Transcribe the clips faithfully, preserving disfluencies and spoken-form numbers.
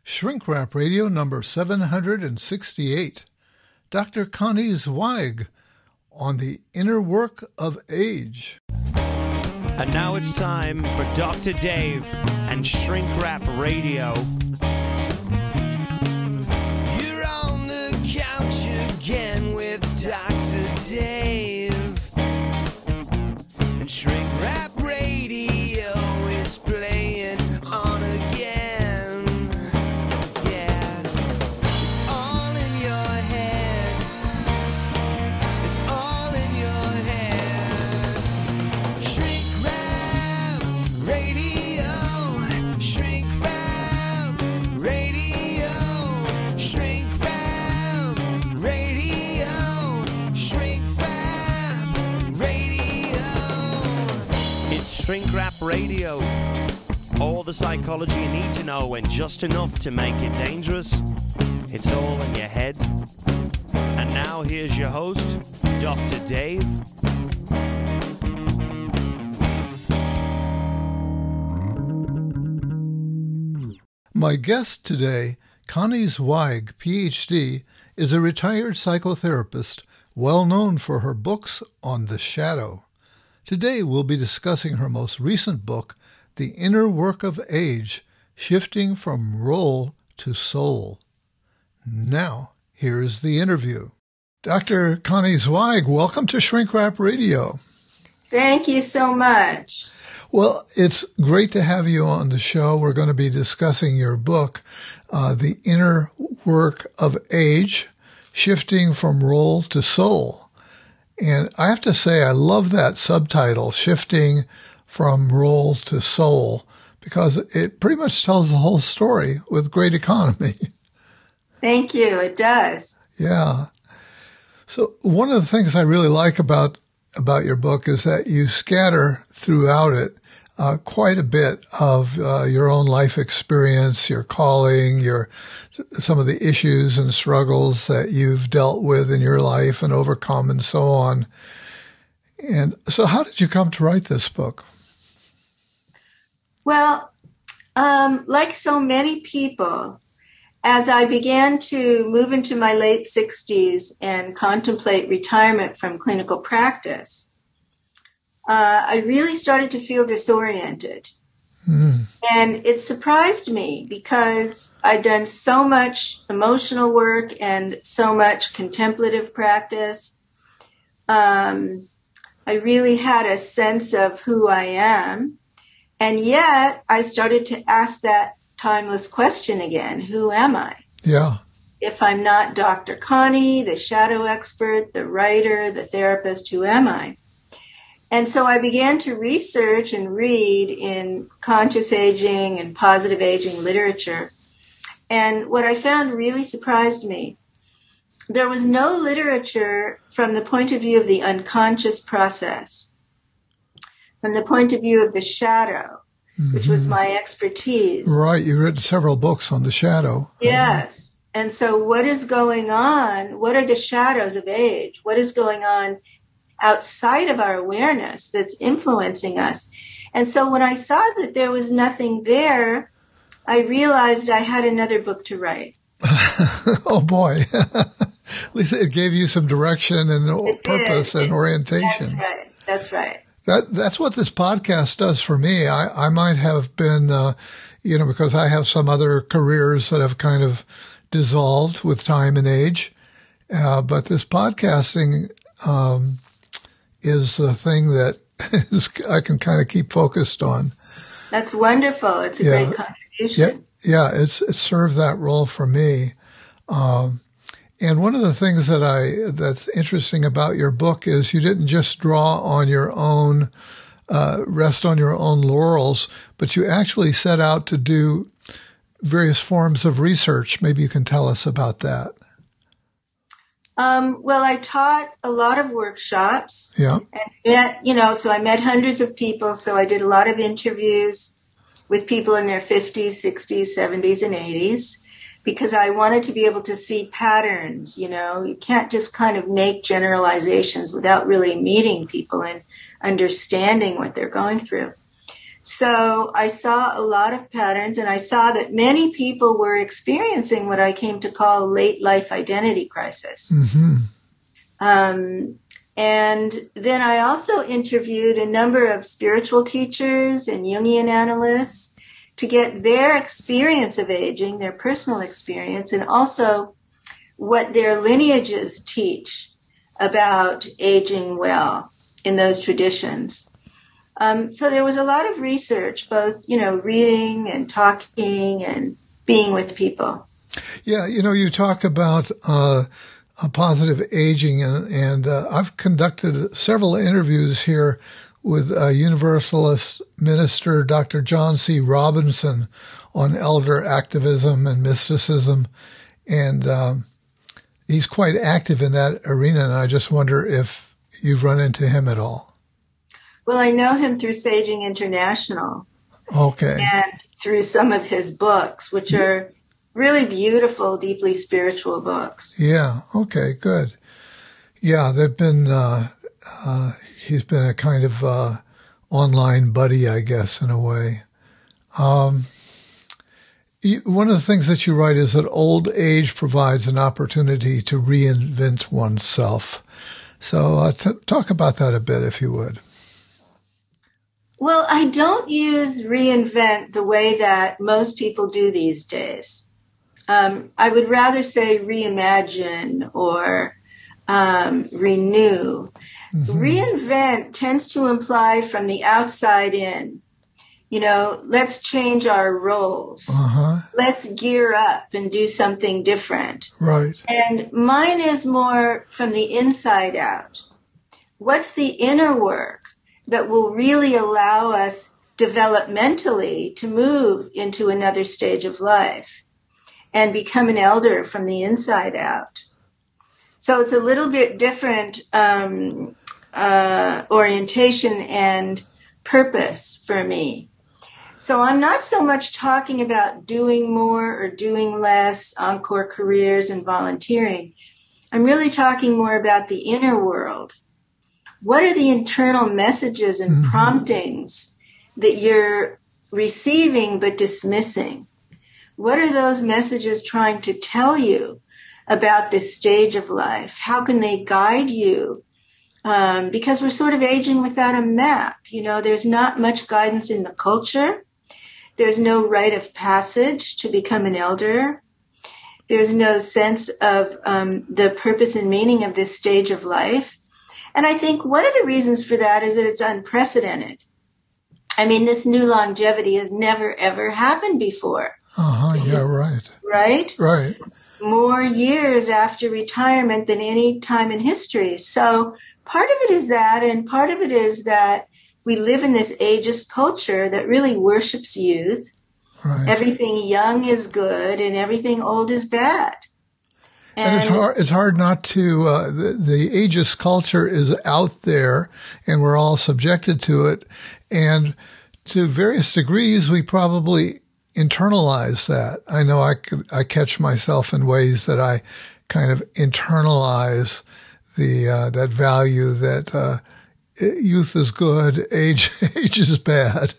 Shrink Wrap Radio number seven hundred sixty-eight. Doctor Connie Zweig on the inner work of age. And now it's time for Doctor Dave and Shrink Wrap Radio. You're on the couch again with Doctor Dave. And Shrink Wrap Radio is playing on again. Yeah. It's all in your head. It's all in your head. Shrink Wrap Radio. Shrink Wrap Radio. Shrink Wrap Radio. Shrink Wrap Radio. It's Shrink Wrap Radio. All the psychology you need to know and just enough to make it dangerous. It's all in your head. And now here's your host, Doctor Dave. My guest today, Connie Zweig, P H D, is a retired psychotherapist well known for her books on the shadow. Today we'll be discussing her most recent book, The Inner Work of Age, Shifting from Role to Soul. Now, here's the interview. Doctor Connie Zweig, welcome to Shrink Wrap Radio. Thank you so much. Well, it's great to have you on the show. We're going to be discussing your book, uh, The Inner Work of Age, Shifting from Role to Soul. And I have to say, I love that subtitle, Shifting from Role to Soul, because it pretty much tells the whole story with great economy. Thank you. It does. Yeah. So one of the things I really like about about your book is that you scatter throughout it uh, quite a bit of uh, your own life experience, your calling, your some of the issues and struggles that you've dealt with in your life and overcome and so on. And so how did you come to write this book? Well, um, like so many people, as I began to move into my late sixties and contemplate retirement from clinical practice, uh, I really started to feel disoriented. Mm. And it surprised me because I'd done so much emotional work and so much contemplative practice. Um, I really had a sense of who I am. And yet I started to ask that timeless question again, who am I? Yeah. If I'm not Doctor Connie, the shadow expert, the writer, the therapist, who am I? And so I began to research and read in conscious aging and positive aging literature. And what I found really surprised me. There was no literature from the point of view of the unconscious process, from the point of view of the shadow, mm-hmm. which was my expertise. Right. You've written several books on the shadow. Yes. And so what is going on? What are the shadows of age? What is going on outside of our awareness that's influencing us? And so when I saw that there was nothing there, I realized I had another book to write. Oh, boy. At least it gave you some direction and it purpose did. and orientation. That's right. That's right. That that's what this podcast does for me. I, I might have been, uh, you know, because I have some other careers that have kind of dissolved with time and age. Uh, but this podcasting um, is the thing that is, I can kind of keep focused on. That's wonderful. It's a yeah. great contribution. Yeah, yeah, it's it served that role for me. Um, and one of the things that I that's interesting about your book is you didn't just draw on your own, uh, rest on your own laurels, but you actually set out to do various forms of research. Maybe you can tell us about that. Um, well, I taught a lot of workshops. Yeah. And met, you know, so I met hundreds of people. So I did a lot of interviews with people in their fifties, sixties, seventies, and eighties. Because I wanted to be able to see patterns, you know. You can't just kind of make generalizations without really meeting people and understanding what they're going through. So I saw a lot of patterns, and I saw that many people were experiencing what I came to call a late life identity crisis. Mm-hmm. Um, and then I also interviewed a number of spiritual teachers and Jungian analysts to get their experience of aging, their personal experience, and also what their lineages teach about aging well in those traditions. Um, so there was a lot of research, both, you know, reading and talking and being with people. Yeah, you know, you talk about uh, a positive aging, and, and uh, I've conducted several interviews here with uh, Universalist minister Doctor John C. Robinson on elder activism and mysticism, and um, he's quite active in that arena, and I just wonder if you've run into him at all. Well, I know him through Saging International. Okay. And through some of his books, which are really beautiful, deeply spiritual books. Yeah. Okay. Good. Yeah. They've been, uh, uh, he's been a kind of, uh, online buddy, I guess, in a way. Um, one of the things that you write is that old age provides an opportunity to reinvent oneself. So uh, t- talk about that a bit, if you would. Well, I don't use reinvent the way that most people do these days. Um, I would rather say reimagine or um, renew. Mm-hmm. Reinvent tends to imply from the outside in. You know, let's change our roles. Uh-huh. Let's gear up and do something different. Right. And mine is more from the inside out. What's the inner work that will really allow us developmentally to move into another stage of life and become an elder from the inside out? So it's a little bit different um, uh, orientation and purpose for me. So I'm not so much talking about doing more or doing less, encore careers and volunteering. I'm really talking more about the inner world. What are the internal messages and mm-hmm. promptings that you're receiving but dismissing? What are those messages trying to tell you about this stage of life? How can they guide you? Um, because we're sort of aging without a map. You know, there's not much guidance in the culture. There's no rite of passage to become an elder. There's no sense of um, the purpose and meaning of this stage of life. And I think one of the reasons for that is that it's unprecedented. I mean, this new longevity has never, ever happened before. Uh-huh, yeah, right. Right? Right. More years after retirement than any time in history. So part of it is that, and part of it is that we live in this ageist culture that really worships youth. Right. Everything young is good and everything old is bad. And, and it's hard, it's hard not to, uh, the, the ageist culture is out there and we're all subjected to it. And to various degrees, we probably internalize that. I know I, I catch myself in ways that I kind of internalize the, uh, that value that, uh, youth is good, age, age is bad.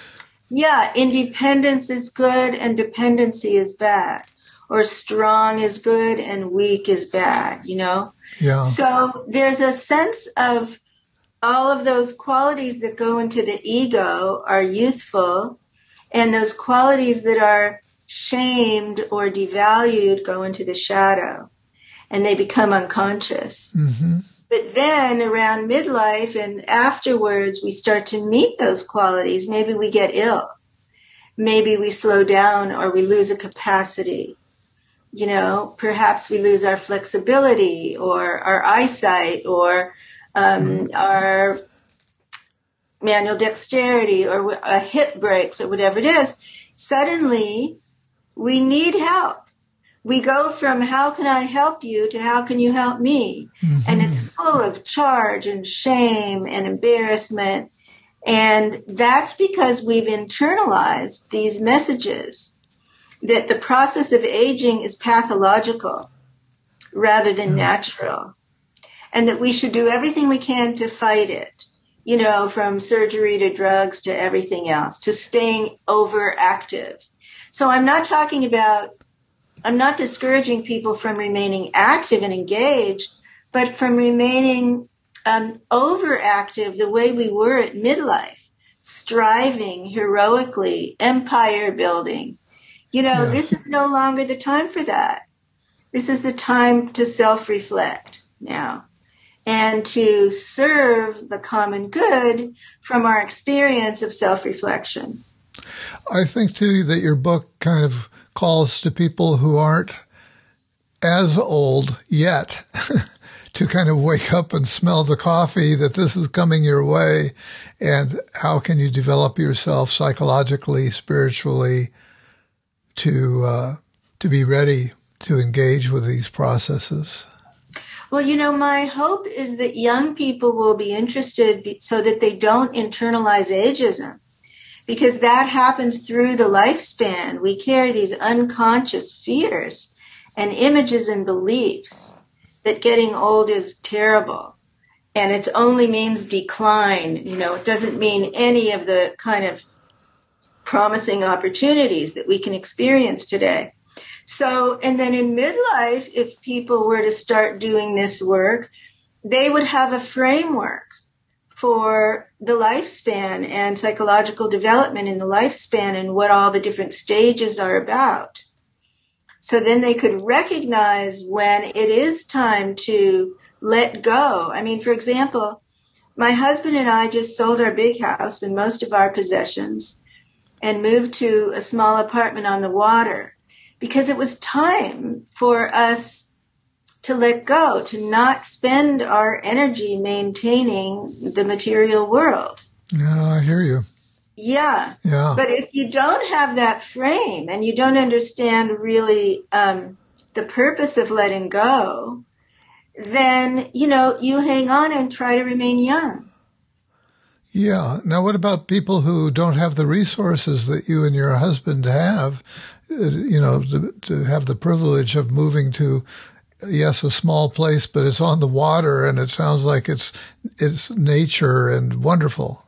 Yeah. Independence is good and dependency is bad. Or strong is good and weak is bad, you know? Yeah. So there's a sense of all of those qualities that go into the ego are youthful, and those qualities that are shamed or devalued go into the shadow, and they become unconscious. Mm-hmm. But then around midlife and afterwards, we start to meet those qualities. Maybe we get ill. Maybe we slow down or we lose a capacity. You know, perhaps we lose our flexibility or our eyesight or um, mm-hmm. our manual dexterity or a hip breaks or whatever it is. Suddenly, we need help. We go from how can I help you to how can you help me? Mm-hmm. And it's full of charge and shame and embarrassment. And that's because we've internalized these messages that the process of aging is pathological rather than yeah. natural, and that we should do everything we can to fight it. you know, from surgery to drugs to everything else, to staying overactive. So I'm not talking about, I'm not discouraging people from remaining active and engaged, but from remaining um, overactive the way we were at midlife, striving heroically, empire building. You know, Yes. This is no longer the time for that. This is the time to self-reflect now and to serve the common good from our experience of self-reflection. I think, too, that your book kind of calls to people who aren't as old yet to kind of wake up and smell the coffee, that this is coming your way, and how can you develop yourself psychologically, spiritually, to uh, to be ready to engage with these processes. Well, you know, my hope is that young people will be interested so that they don't internalize ageism, because that happens through the lifespan. We carry these unconscious fears and images and beliefs that getting old is terrible, and it only means decline. You know, it doesn't mean any of the kind of promising opportunities that we can experience today. So, and then in midlife, if people were to start doing this work, they would have a framework for the lifespan and psychological development in the lifespan and what all the different stages are about. So then they could recognize when it is time to let go. I mean, for example, my husband and I just sold our big house and most of our possessions and moved to a small apartment on the water because it was time for us to let go, to not spend our energy maintaining the material world. Yeah, I hear you. Yeah. Yeah. But if you don't have that frame and you don't understand really um, the purpose of letting go, then, you know, you hang on and try to remain young. Yeah. Now, what about people who don't have the resources that you and your husband have, uh, you know, to, to have the privilege of moving to, yes, a small place, but it's on the water and it sounds like it's it's nature and wonderful.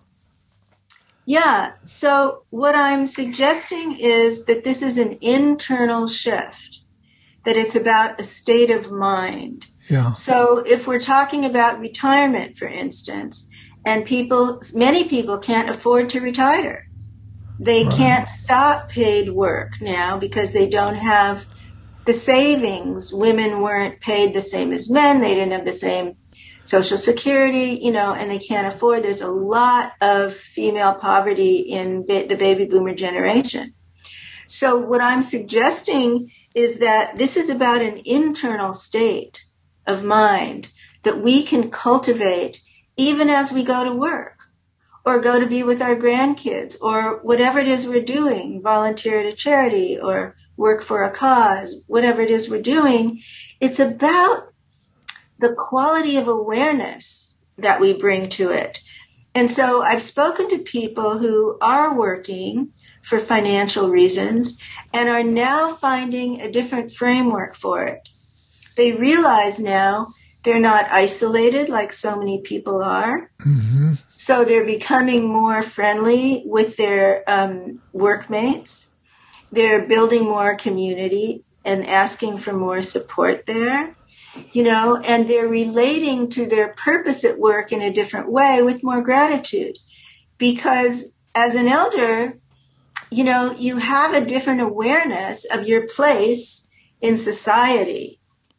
Yeah. So what I'm suggesting is that this is an internal shift, that it's about a state of mind. Yeah. So if we're talking about retirement, for instance, and people, many people can't afford to retire. They Right. can't stop paid work now because they don't have the savings. Women weren't paid the same as men. They didn't have the same Social Security, you know, and they can't afford. There's a lot of female poverty in ba- the baby boomer generation. So what I'm suggesting is that this is about an internal state of mind that we can cultivate even as we go to work or go to be with our grandkids or whatever it is we're doing, volunteer at a charity or work for a cause, whatever it is we're doing. It's about the quality of awareness that we bring to it. And so I've spoken to people who are working for financial reasons and are now finding a different framework for it. They realize now they're not isolated like so many people are. Mm-hmm. So they're becoming more friendly with their um, workmates. They're building more community and asking for more support there, you know, and they're relating to their purpose at work in a different way with more gratitude. Because as an elder, you know, you have a different awareness of your place in society.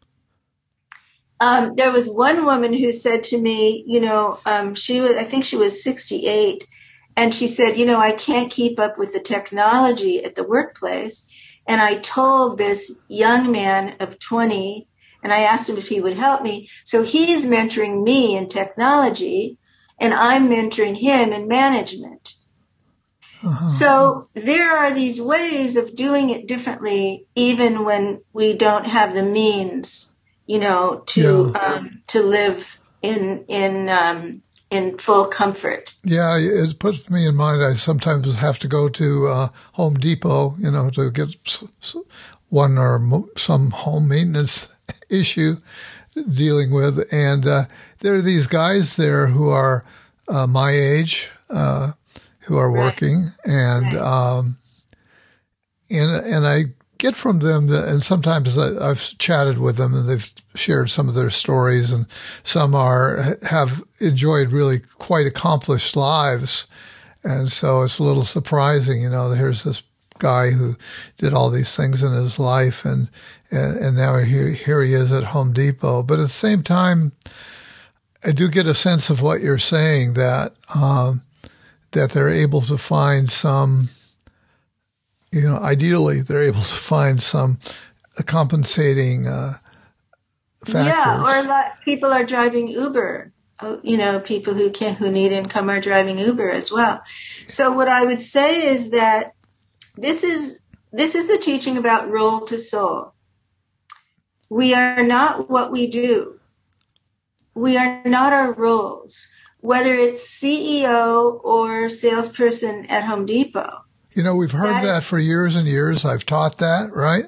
Um, there was one woman who said to me, you know, um, she was, I think she was sixty-eight, and she said, you know, I can't keep up with the technology at the workplace. And I told this young man of twenty, and I asked him if he would help me. So he's mentoring me in technology, and I'm mentoring him in management. Uh-huh. So there are these ways of doing it differently, even when we don't have the means, you know, to yeah. um, to live in in um, in full comfort. Yeah, it puts me in mind. I sometimes have to go to uh, Home Depot, you know, to get one or some home maintenance issue dealing with, and uh, there are these guys there who are uh, my age uh, who are Right. working, and Right. um, and and I get from them that, and sometimes I, I've chatted with them, and they've shared some of their stories, and some are have enjoyed really quite accomplished lives, and so it's a little surprising, you know. Here's this guy who did all these things in his life, and and, and now here here he is at Home Depot. But at the same time, I do get a sense of what you're saying, that um, that they're able to find some, you know, ideally they're able to find some compensating uh, factors. Yeah, or a lot, people are driving Uber. Oh, You know, people who can who need income are driving Uber as well. So what I would say is that this is this is the teaching about role to soul. We are not what we do. We are not our roles, whether it's C E O or salesperson at Home Depot. You know, we've heard That- that for years and years. I've taught that, right?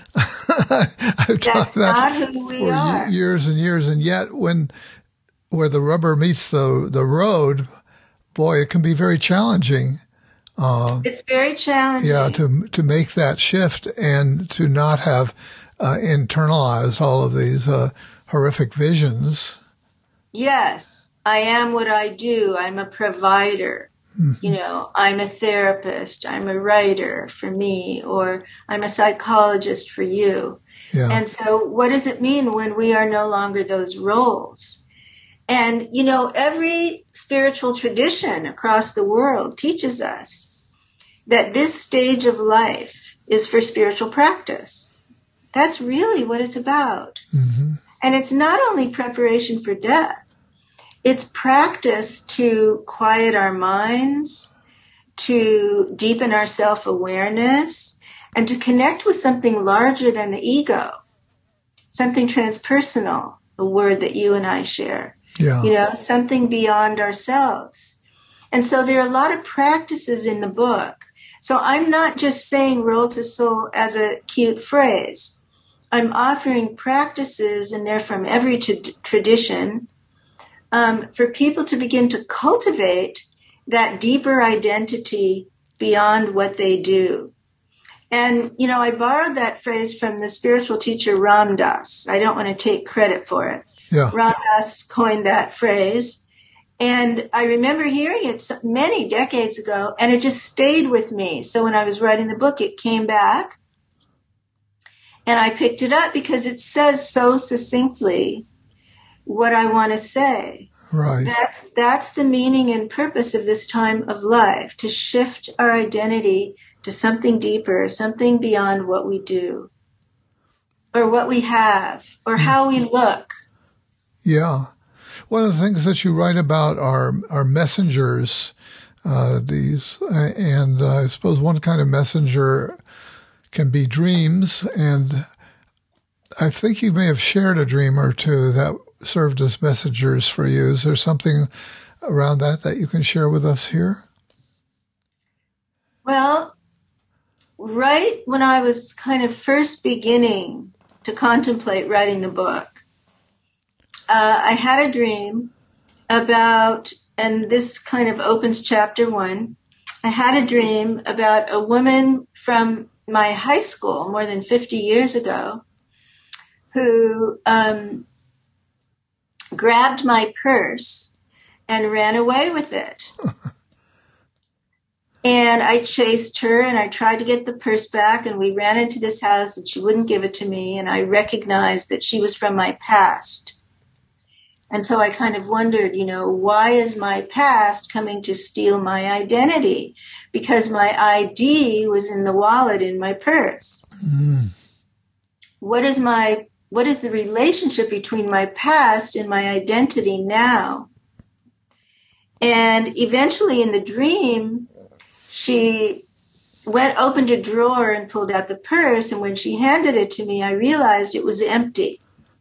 I've taught That's that not who we for are. ye- years and years. And yet when, where the rubber meets the, the road, boy, it can be very challenging. Uh, It's very challenging. yeah, to, to make that shift and to not have, uh, internalized all of these, uh, horrific visions. Yes, I am what I do. I'm a provider. You know, I'm a therapist. I'm a writer for me, or I'm a psychologist for you. Yeah. And so what does it mean when we are no longer those roles? And, you know, every spiritual tradition across the world teaches us that this stage of life is for spiritual practice. That's really what it's about. hmm And it's not only preparation for death. It's practice to quiet our minds, to deepen our self-awareness, and to connect with something larger than the ego, something transpersonal, a word that you and I share, Yeah. you know, something beyond ourselves. And so there are a lot of practices in the book. So I'm not just saying roll to soul as a cute phrase. I'm offering practices, and they're from every t- tradition, Um, for people to begin to cultivate that deeper identity beyond what they do. And, you know, I borrowed that phrase from the spiritual teacher Ram Dass. I don't want to take credit for it. Yeah. Ram Dass coined that phrase. And I remember hearing it so- many decades ago, and it just stayed with me. So when I was writing the book, it came back. And I picked it up because it says so succinctly what I want to say. Right. That's, that's the meaning and purpose of this time of life, to shift our identity to something deeper, something beyond what we do, or what we have, or how we look. Yeah. One of the things that you write about are, are messengers, uh, these, uh, and uh, I suppose one kind of messenger can be dreams. And I think you may have shared a dream or two that served as messengers for you. Is there something around that that you can share with us here? Well, right when I was kind of first beginning to contemplate writing the book, uh, I had a dream about, and this kind of opens chapter one, I had a dream about a woman from my high school more than fifty years ago who um, grabbed my purse and ran away with it. And I chased her, and I tried to get the purse back, and we ran into this house, and she wouldn't give it to me, and I recognized that she was from my past. And so I kind of wondered, you know, why is my past coming to steal my identity? Because my I D was in the wallet in my purse. Mm. What is my, what is the relationship between my past and my identity now? And eventually in the dream, she went, opened a drawer and pulled out the purse. And when she handed it to me, I realized it was empty.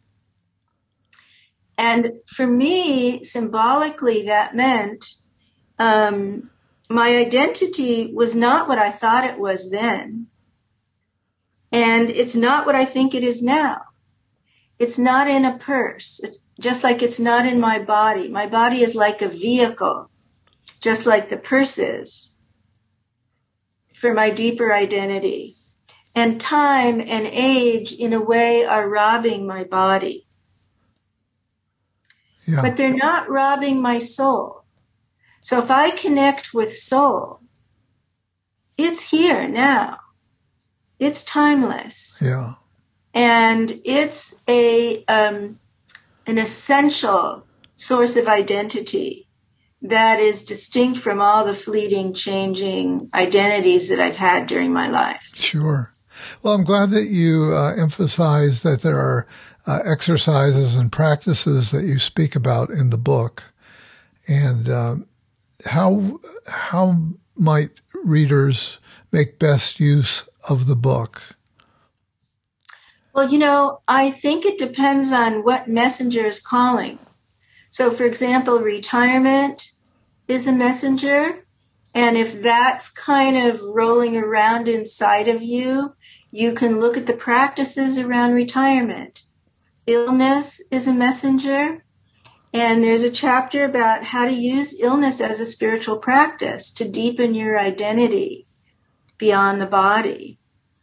And for me, symbolically, that meant um, my identity was not what I thought it was then. And it's not what I think it is now. It's not in a purse. It's just like it's not in my body. My body is like a vehicle, just like the purse is, for my deeper identity. And time and age, in a way, are robbing my body. Yeah. But they're not robbing my soul. So if I connect with soul, it's here now. It's timeless. Yeah. And it's a um, an essential source of identity that is distinct from all the fleeting, changing identities that I've had during my life. Sure. Well, I'm glad that you uh, emphasize that there are uh, exercises and practices that you speak about in the book. And uh, how how might readers make best use of the book? Well, you know, I think it depends on what messenger is calling. So, for example, retirement is a messenger. And if that's kind of rolling around inside of you, you can look at the practices around retirement. Illness is a messenger. And there's a chapter about how to use illness as a spiritual practice to deepen your identity beyond the body.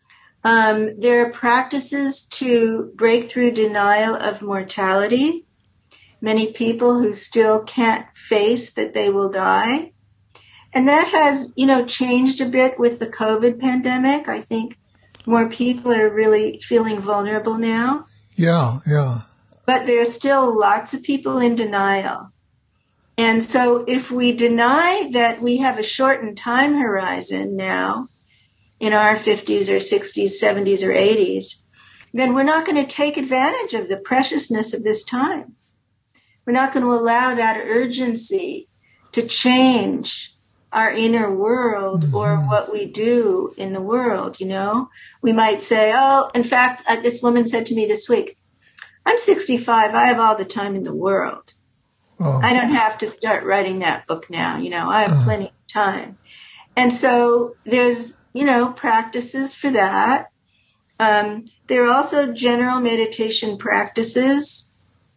Um, there are practices to break through denial of mortality. Many people who still can't face that they will die. And that has, you know, changed a bit with the COVID pandemic. I think more people are really feeling vulnerable now. Yeah, yeah. But there are still lots of people in denial. And so if we deny that we have a shortened time horizon now, in our fifties or sixties, seventies or eighties, then we're not going to take advantage of the preciousness of this time. We're not going to allow that urgency to change our inner world mm-hmm. or what we do in the world, you know. We might say, oh, in fact, uh, this woman said to me this week, I'm sixty-five, I have all the time in the world. Oh. I don't have to start writing that book now, you know, I have uh. plenty of time. And so there's, you know, practices for that. Um, there are also general meditation practices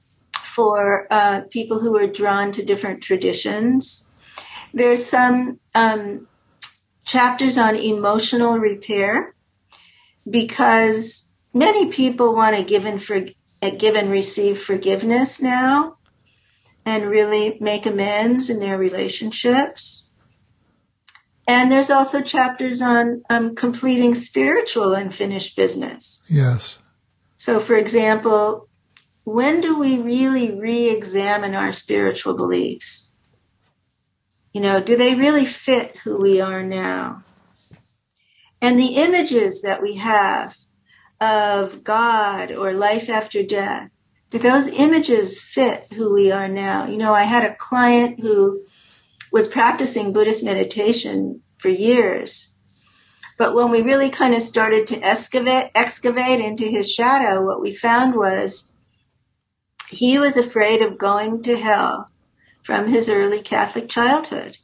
for uh, people who are drawn to different traditions. There's some um, chapters on emotional repair because many people want to give and, for, give and receive forgiveness now and really make amends in their relationships. And there's also chapters on um, completing spiritual unfinished business. Yes. So, for example, when do we really re-examine our spiritual beliefs? You know, do they really fit who we are now? And the images that we have of God or life after death, do those images fit who we are now? You know, I had a client who was practicing Buddhist meditation for years. But when we really kind of started to excavate, excavate into his shadow, what we found was he was afraid of going to hell from his early Catholic childhood.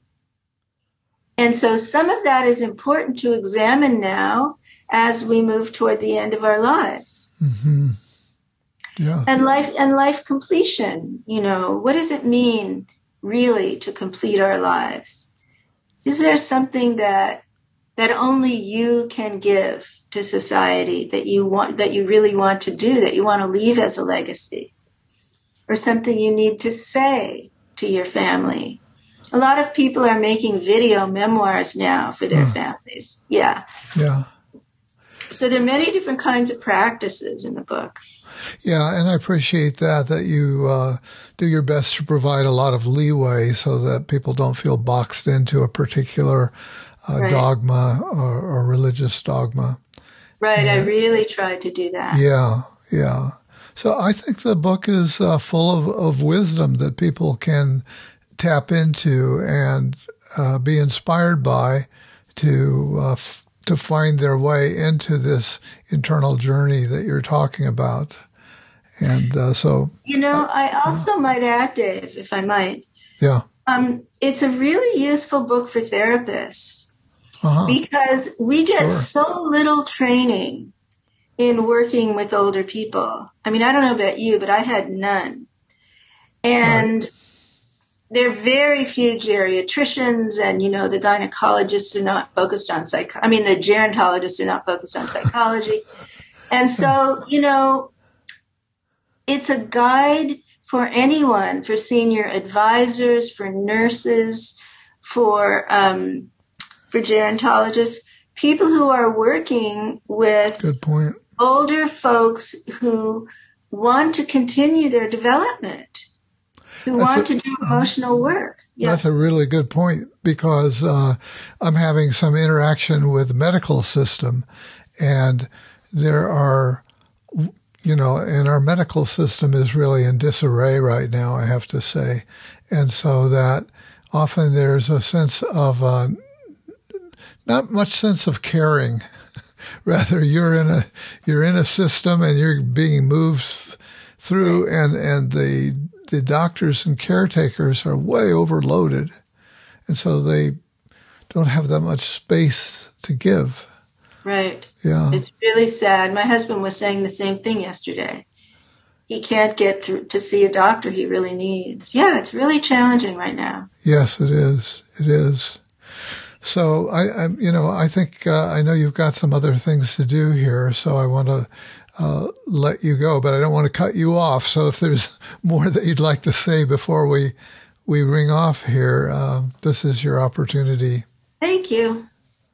And so some of that is important to examine now as we move toward the end of our lives. Mm-hmm. Yeah. And life and life completion, you know, what does it mean really to complete our lives? Is there something that that only you can give to society that you want, that you really want to do, that you want to leave as a legacy? Or something you need to say to your family? A lot of people are making video memoirs now for their huh. families. Yeah. Yeah. So there are many different kinds of practices in the book. Yeah, and I appreciate that, that you uh, do your best to provide a lot of leeway so that people don't feel boxed into a particular uh, right. dogma or, or religious dogma. Right, and, I really tried to do that. Yeah, yeah. So I think the book is uh, full of, of wisdom that people can tap into and uh, be inspired by to uh, f- to find their way into this internal journey that you're talking about. And uh, so... You know, I, I also uh, might add, Dave, if I might. Yeah. Um, it's a really useful book for therapists uh-huh. because we get sure. so little training in working with older people. I mean, I don't know about you, but I had none. And right. There are very few geriatricians, and, you know, the gynecologists are not focused on psych. I mean, the gerontologists are not focused on psychology. And so, you know, it's a guide for anyone, for senior advisors, for nurses, for um, for gerontologists, people who are working with Good point. older folks who want to continue their development, who that's want a, to do emotional work. Yeah. That's a really good point, because uh, I'm having some interaction with the medical system, and there are, you know, and our medical system is really in disarray right now, I have to say. And so that often there's a sense of, uh, not much sense of caring. Rather, you're in a, you're in a system and you're being moved through, and, and the, the doctors and caretakers are way overloaded. And so they don't have that much space to give. Right. Yeah. It's really sad. My husband was saying the same thing yesterday. He can't get through to see a doctor he really needs. Yeah, it's really challenging right now. Yes, it is. It is. So I, I you know, I think uh, I know you've got some other things to do here, so I want to uh, let you go, but I don't want to cut you off. So if there's more that you'd like to say before we we ring off here, uh, this is your opportunity. Thank you.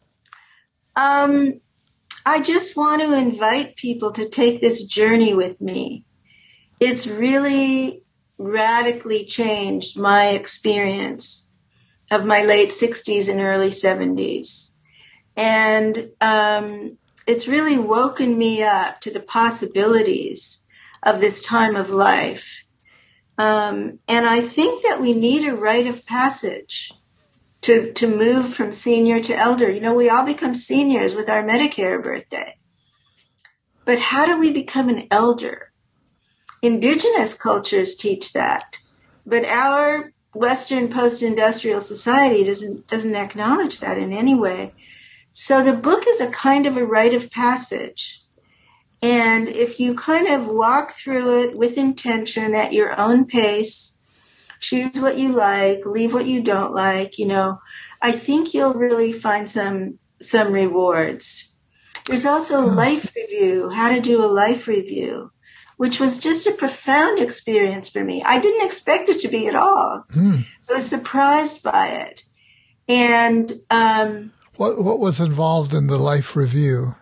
Um, I just want to invite people to take this journey with me. It's really radically changed my experience of my late sixties and early seventies. And um, it's really woken me up to the possibilities of this time of life. Um, and I think that we need a rite of passage to, to move from senior to elder. You know, we all become seniors with our Medicare birthday. But how do we become an elder? Indigenous cultures teach that. But our Western post-industrial society doesn't, doesn't acknowledge that in any way. So the book is a kind of a rite of passage. And if you kind of walk through it with intention at your own pace, choose what you like, leave what you don't like, you know, I think you'll really find some some rewards. There's also life review, how to do a life review, which was just a profound experience for me. I didn't expect it to be at all. Mm. I was surprised by it. And um, what what was involved in the life review?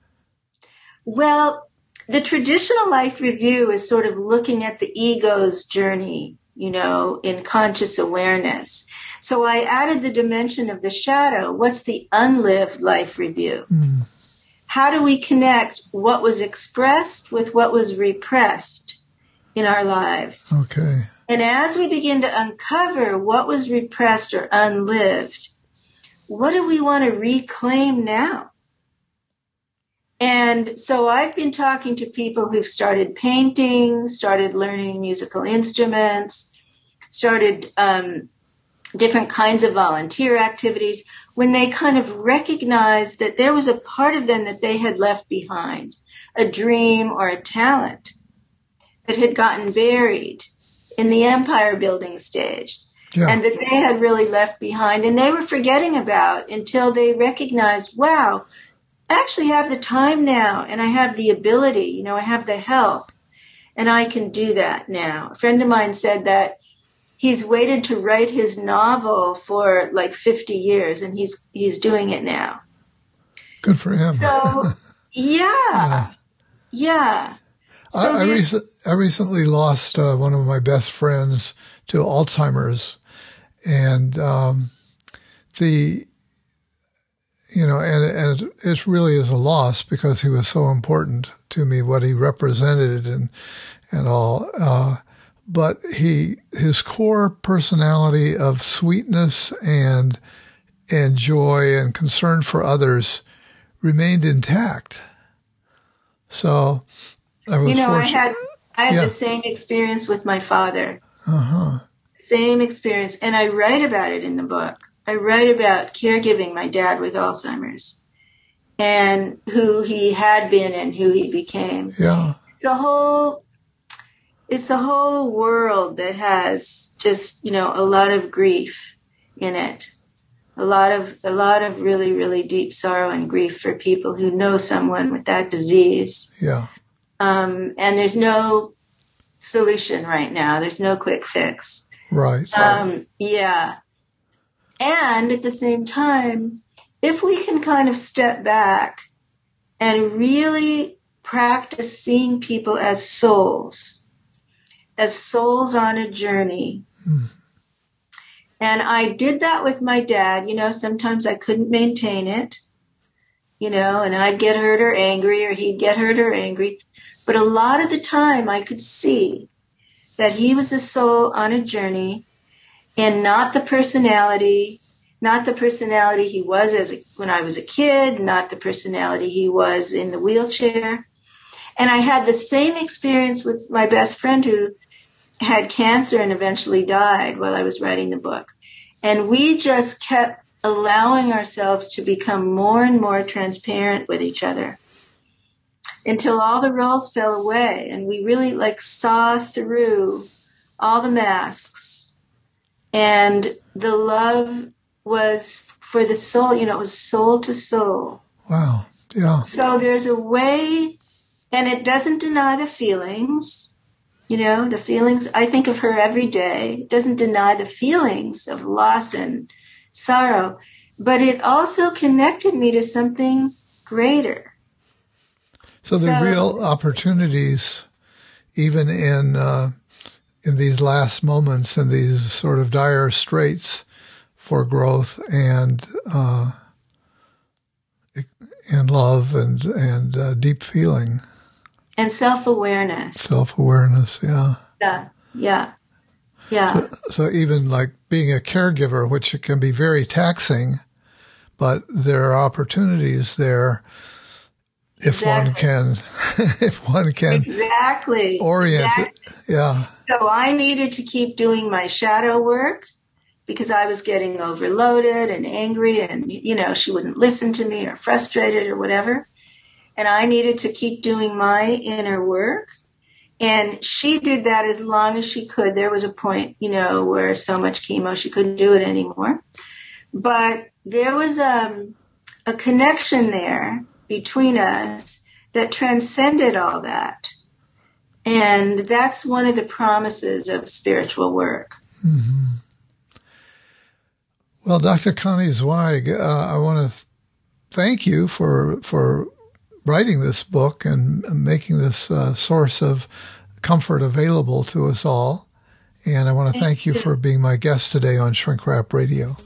Well, the traditional life review is sort of looking at the ego's journey, you know, in conscious awareness. So I added the dimension of the shadow. What's the unlived life review? Mm. How do we connect what was expressed with what was repressed in our lives? Okay. And as we begin to uncover what was repressed or unlived, what do we want to reclaim now? And so I've been talking to people who've started painting, started learning musical instruments, started um, different kinds of volunteer activities, when they kind of recognized that there was a part of them that they had left behind, a dream or a talent that had gotten buried in the empire building stage, yeah. and that they had really left behind, and they were forgetting about until they recognized, wow, I actually have the time now, and I have the ability, you know, I have the health, and I can do that now. A friend of mine said that he's waited to write his novel for like fifty years, and he's he's doing it now. Good for him. So, yeah, yeah. yeah. So I, I, rec- I recently lost uh, one of my best friends to Alzheimer's, and um, the, you know, and, and it, it really is a loss because he was so important to me, what he represented and and all. Uh, but he, his core personality of sweetness and and joy and concern for others remained intact. So I was You know, fortunate. I had I had yeah. the same experience with my father. Uh-huh. Same experience. And I write about it in the book. I write about caregiving my dad with Alzheimer's. and who he had been and who he became. Yeah. It's a whole, it's a whole world that has just, you know, a lot of grief in it. A lot of, a lot of really, really deep sorrow and grief for people who know someone with that disease. Yeah. Um, and there's no solution right now. There's no quick fix. Right. Um, yeah. And at the same time, if we can kind of step back and really practice seeing people as souls, as souls on a journey. Mm. And I did that with my dad. You know, sometimes I couldn't maintain it, you know, and I'd get hurt or angry, or he'd get hurt or angry. But a lot of the time I could see that he was a soul on a journey, and not the personality, not the personality he was as a, when I was a kid, not the personality he was in the wheelchair. And I had the same experience with my best friend who had cancer and eventually died while I was writing the book. And we just kept allowing ourselves to become more and more transparent with each other until all the roles fell away and we really like saw through all the masks. And the love was for the soul, you know, it was soul to soul. Wow. Yeah. So there's a way, and it doesn't deny the feelings. You know, the feelings, I think of her every day. It doesn't deny the feelings of loss and sorrow, but it also connected me to something greater. So the so, real opportunities, even in uh, in these last moments, in these sort of dire straits for growth and uh, and love and and uh, deep feeling. And self-awareness. Self-awareness, yeah. Yeah, yeah, yeah. So, so even like being a caregiver, which can be very taxing, but there are opportunities there if exactly. one can, if one can exactly orient exactly. it. Yeah. So I needed to keep doing my shadow work because I was getting overloaded and angry, and you know she wouldn't listen to me or frustrated or whatever. And I needed to keep doing my inner work. And she did that as long as she could. There was a point, you know, where so much chemo, she couldn't do it anymore. But there was um, a connection there between us that transcended all that. And that's one of the promises of spiritual work. Mm-hmm. Well, Doctor Connie Zweig, uh, I want to th- thank you for for writing this book and making this uh, source of comfort available to us all. And I want to thank you for being my guest today on Shrink Rap Radio.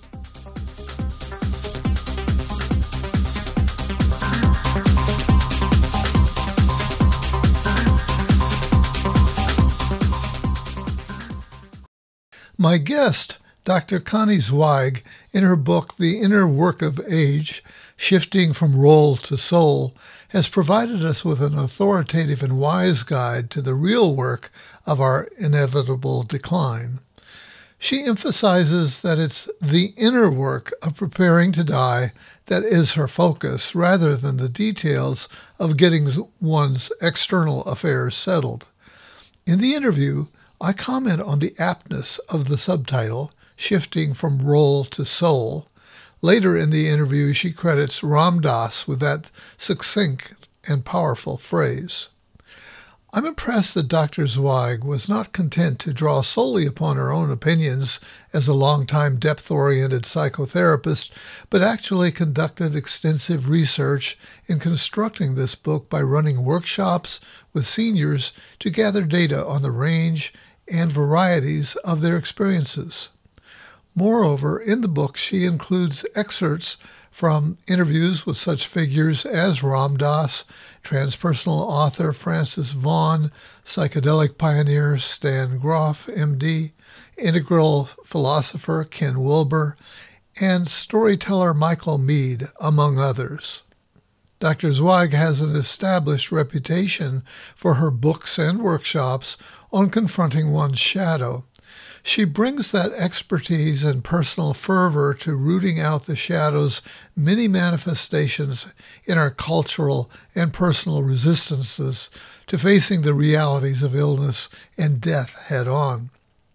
My guest, Doctor Connie Zweig, in her book, The Inner Work of Age, Shifting from Role to Soul, has provided us with an authoritative and wise guide to the real work of our inevitable decline. She emphasizes that it's the inner work of preparing to die that is her focus, rather than the details of getting one's external affairs settled. In the interview, I comment on the aptness of the subtitle, Shifting from Role to Soul. Later in the interview, she credits Ram Dass with that succinct and powerful phrase. I'm impressed that Doctor Zweig was not content to draw solely upon her own opinions as a long-time depth-oriented psychotherapist, but actually conducted extensive research in constructing this book by running workshops with seniors to gather data on the range and varieties of their experiences. Moreover, in the book, she includes excerpts from interviews with such figures as Ram Dass, transpersonal author Francis Vaughan, psychedelic pioneer Stan Grof, M D, integral philosopher Ken Wilber, and storyteller Michael Meade, among others. Doctor Zweig has an established reputation for her books and workshops on confronting one's shadow. She brings that expertise and personal fervor to rooting out the shadow's many manifestations in our cultural and personal resistances to facing the realities of illness and death head on.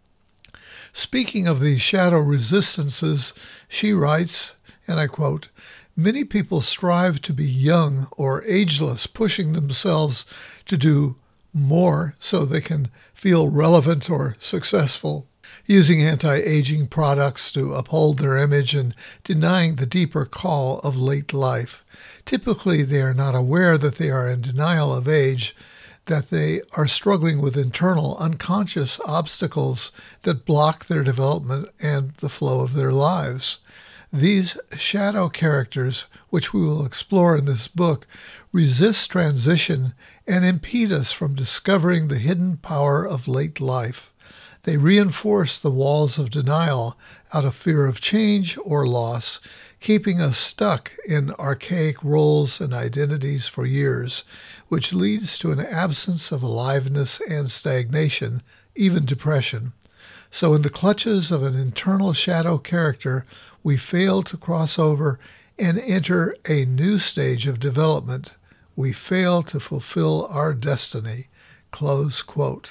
Speaking of these shadow resistances, she writes, and I quote, "Many people strive to be young or ageless, pushing themselves to do more so they can feel relevant or successful, using anti-aging products to uphold their image and denying the deeper call of late life. Typically, they are not aware that they are in denial of age, that they are struggling with internal unconscious obstacles that block their development and the flow of their lives. These shadow characters, which we will explore in this book, resist transition and impede us from discovering the hidden power of late life. They reinforce the walls of denial out of fear of change or loss, keeping us stuck in archaic roles and identities for years, which leads to an absence of aliveness and stagnation, even depression. So in the clutches of an internal shadow character, we fail to cross over and enter a new stage of development. We fail to fulfill our destiny." Close quote.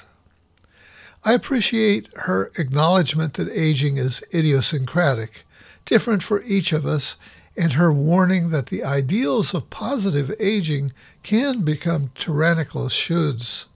I appreciate her acknowledgement that aging is idiosyncratic, different for each of us, and her warning that the ideals of positive aging can become tyrannical shoulds.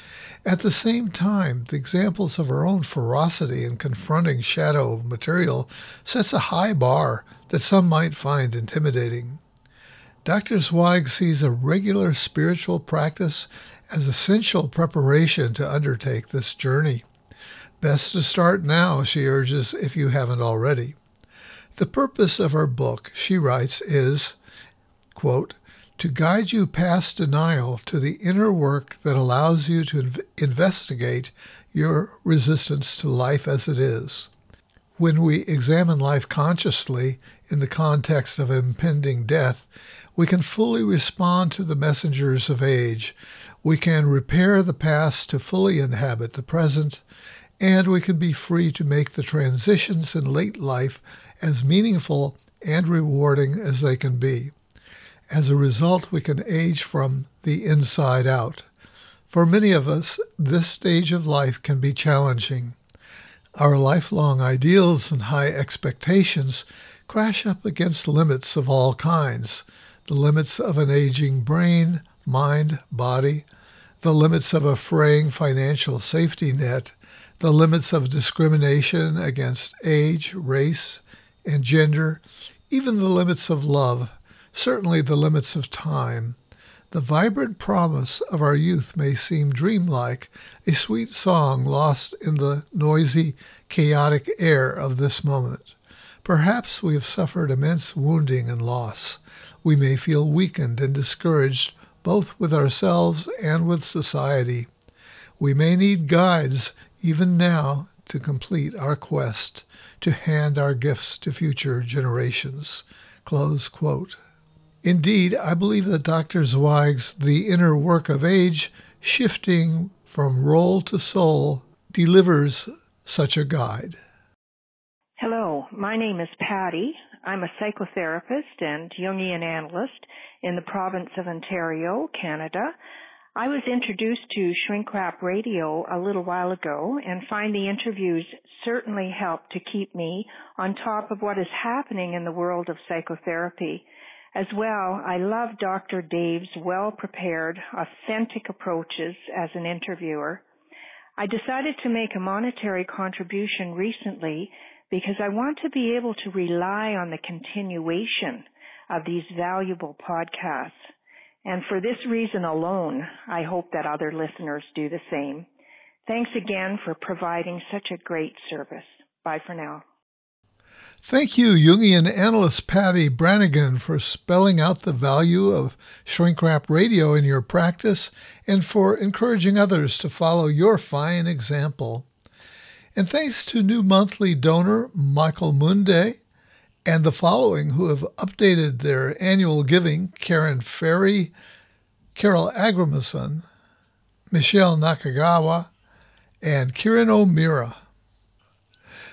At the same time, the examples of her own ferocity in confronting shadow material sets a high bar that some might find intimidating. Doctor Zweig sees a regular spiritual practice as essential preparation to undertake this journey. Best to start now, she urges, if you haven't already. The purpose of her book, she writes, is, quote, "to guide you past denial to the inner work that allows you to inv- investigate your resistance to life as it is. When we examine life consciously in the context of impending death, we can fully respond to the messengers of age. We can repair the past to fully inhabit the present, and we can be free to make the transitions in late life as meaningful and rewarding as they can be. As a result, we can age from the inside out. For many of us, this stage of life can be challenging. Our lifelong ideals and high expectations crash up against limits of all kinds, the limits of an aging brain, mind, body, the limits of a fraying financial safety net, the limits of discrimination against age, race, and gender, even the limits of love, certainly the limits of time. The vibrant promise of our youth may seem dreamlike, a sweet song lost in the noisy, chaotic air of this moment. Perhaps we have suffered immense wounding and loss. We may feel weakened and discouraged, both with ourselves and with society. We may need guides, even now, to complete our quest, to hand our gifts to future generations." Close quote. Indeed, I believe that Doctor Zweig's The Inner Work of Age, shifting from role to soul, delivers such a guide. Hello, my name is Patty. I'm a psychotherapist and Jungian analyst in the province of Ontario, Canada. I was introduced to Shrink Rap Radio a little while ago and find the interviews certainly help to keep me on top of what is happening in the world of psychotherapy. As well, I love Doctor Dave's well-prepared, authentic approaches as an interviewer. I decided to make a monetary contribution recently because I want to be able to rely on the continuation of these valuable podcasts. And for this reason alone, I hope that other listeners do the same. Thanks again for providing such a great service. Bye for now. Thank you, Jungian analyst Patty Brannigan, for spelling out the value of Shrink Rap Radio in your practice and for encouraging others to follow your fine example. And thanks to new monthly donor Michael Munde and the following who have updated their annual giving: Karen Ferry, Carol Agramason, Michelle Nakagawa, and Kiran O'Meara.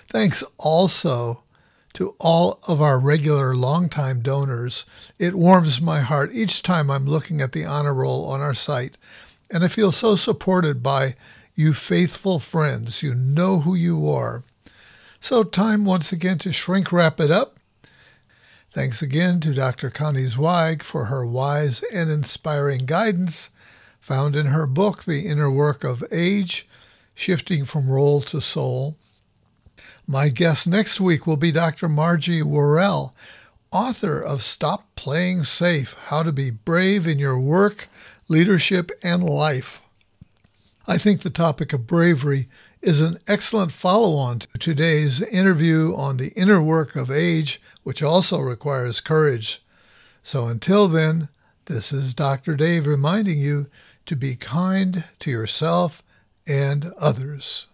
Thanks also to all of our regular longtime donors. It warms my heart each time I'm looking at the honor roll on our site, and I feel so supported by you faithful friends. You know who you are. So time once again to shrink wrap it up. Thanks again to Doctor Connie Zweig for her wise and inspiring guidance found in her book, The Inner Work of Age, Shifting from Role to Soul. My guest next week will be Doctor Margie Worrell, author of Stop Playing Safe, How to Be Brave in Your Work, Leadership, and Life. I think the topic of bravery is an excellent follow-on to today's interview on the inner work of age, which also requires courage. So until then, this is Doctor Dave reminding you to be kind to yourself and others.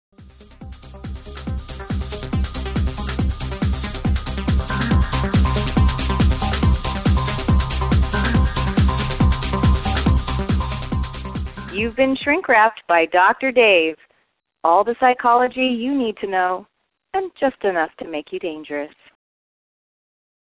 You've been shrink-wrapped by Doctor Dave. All the psychology you need to know, and just enough to make you dangerous.